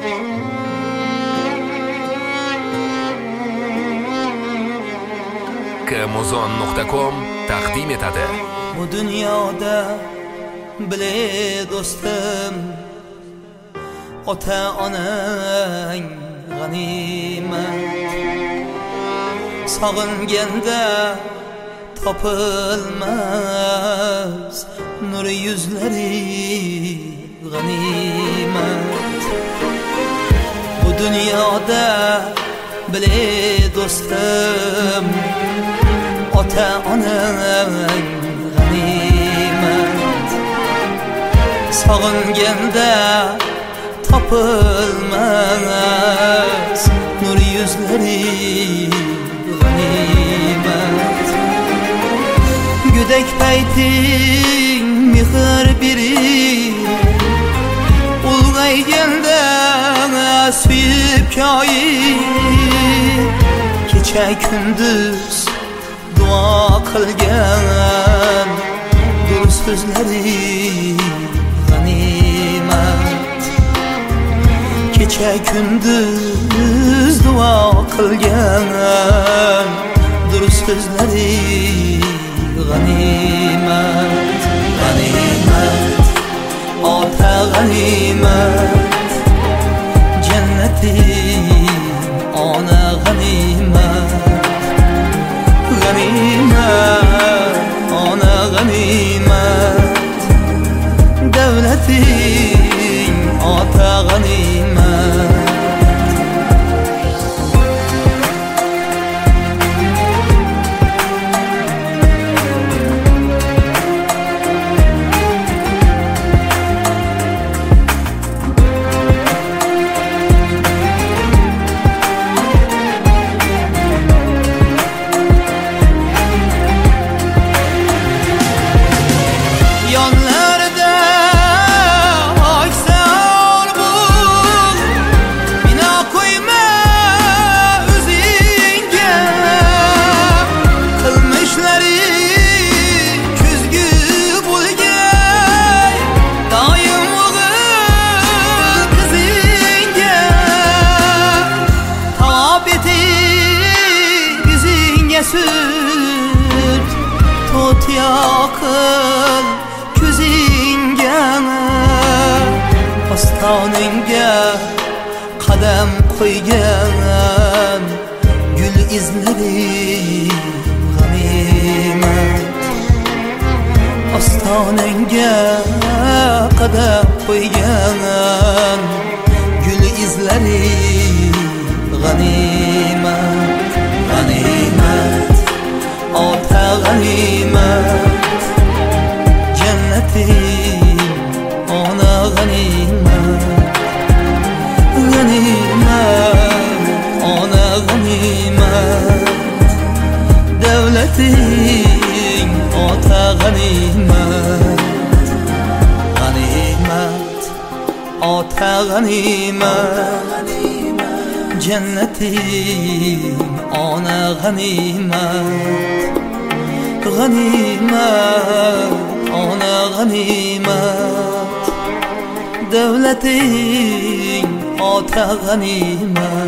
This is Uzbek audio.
kmuzon.com taqdim etadi. Bu dunyoda bile do'stim, ota onang g'animat. Sog'inganda topilmas nur yuzlari g'animat. Bu dunyoda bile do'stim, ota onang g'animat. Sog'inganda topilmas nur yuzlari g'animat. Güdek payting mehr biri, ulg'ayganda suyib koyib, kecha kunduz duo qilgan dur so'zlari g'animat. Kecha kunduz duo qilgan dur so'zlari g'animat. G'animat, ota g'animat, jannating ona g'animat. G'animat, ona g'animat, davlating ota g'animat. Süt tut yaqin ko'zingga, ostoningga qadam qo'ygan gul izlari g'animat. Ostoningga qadam qo'ygan gul izlari g'animat. G'animat, ota g'animat, jannating ona g'animat. G'animat, ona g'animat, davlating ota g'animat. G'animat, ota g'animat, jannating ona g'animat. G'animat, ona g'animat, davlating ota g'animat.